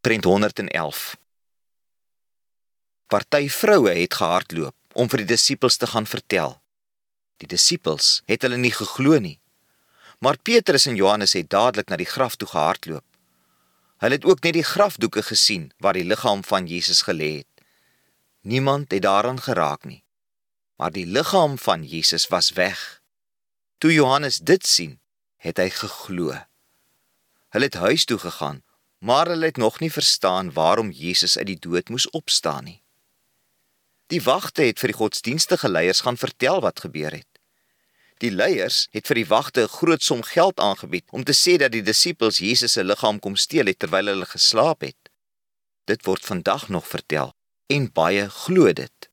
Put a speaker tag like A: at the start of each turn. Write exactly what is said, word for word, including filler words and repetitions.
A: Prent honderd en elf. Party vroue het gehardloop om vir die disippels te gaan vertel. Die disippels het hulle nie geglo nie, maar Petrus en Johannes het dadelik na die graf toe gehardloop. Hulle het ook net die grafdoeke gesien waar die liggaam van Jesus gelê het. Niemand het daaraan geraak nie, maar die liggaam van Jesus was weg. Toe Johannes dit sien, het hy geglo. Hulle het huis toe gegaan, maar hulle het nog nie verstaan waarom Jesus uit die dood moes opstaan nie. Die wagte het vir die godsdienstige leiers gaan vertel wat gebeur het. Die leiers het vir die wagte 'n groot som geld aangebied om te sê dat die disippels Jesus se liggaam kom steel het terwyl hulle geslaap het. Dit word vandag nog vertel en baie glo dit.